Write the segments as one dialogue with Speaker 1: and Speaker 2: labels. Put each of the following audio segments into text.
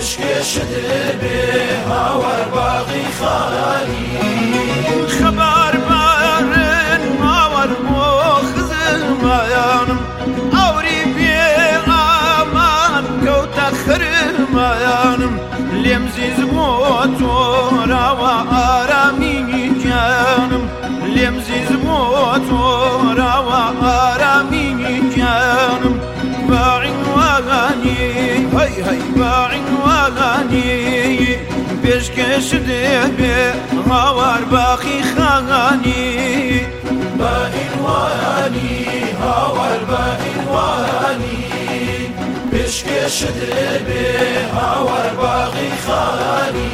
Speaker 1: پێشکەشت بێ هاوار باقی خانی
Speaker 2: خەبار بارن ماوەر بۆ خزمایانم ئەوری پێ ئامان کەوتە خرمایانم لێم زیز بۆ تۆراوە ئارامینی گیانم لێم زیز بۆ تۆراوە ئارامینی گیانم باعینوانی هەی هەی باعینوانی پێشکەشت بێ هاوار باقی خانی
Speaker 1: باعینوانی هاوار باعینوانی پێشکەشت بێ هاوار باقی خانی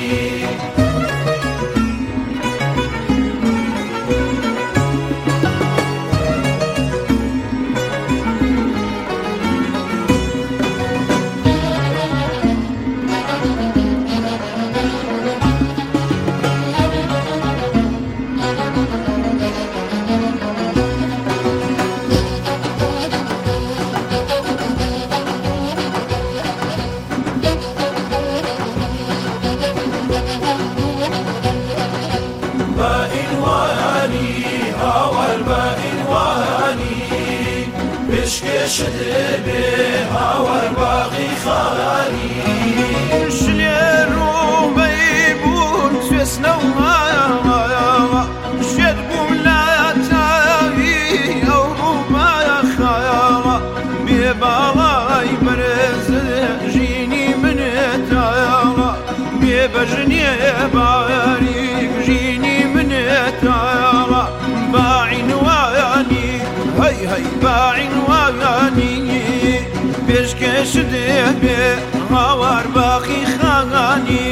Speaker 1: پێشکەشت بێ هاوار باقی خانی
Speaker 2: شلێر ڕووبەی بوون سوێسنە و مایەوە شێت بووم لە تاوی ئەو ڕووبایە خایەوە بێ باڵای بەرز ژینی منێتایەوە بێ بەژنێ باوەری ژینی منێتایەوە باعینوانی هەی هەی باعینوانی پێشکەشت بێ هاوار باقی خانی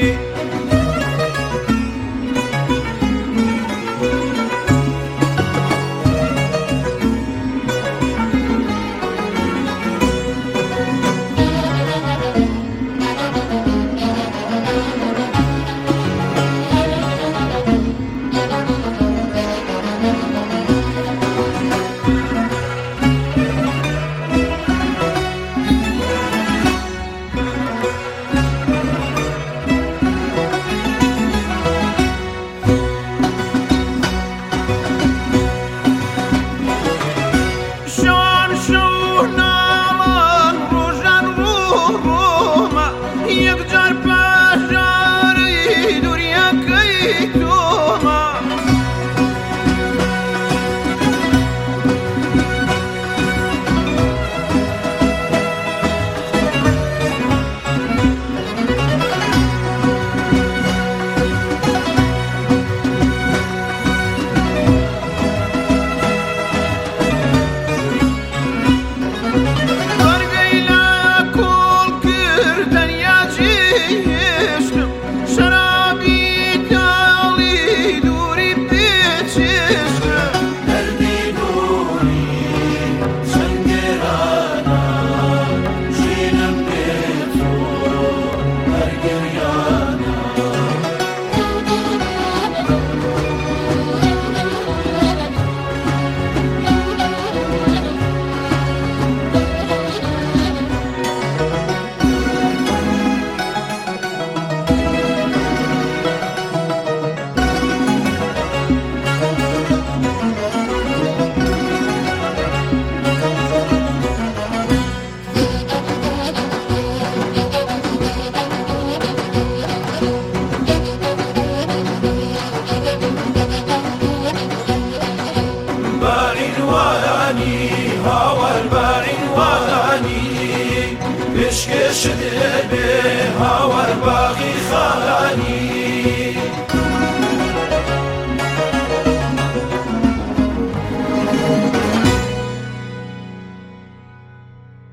Speaker 1: هاوار باعینوانی پێشکەشت بێ هاوار باقی خانی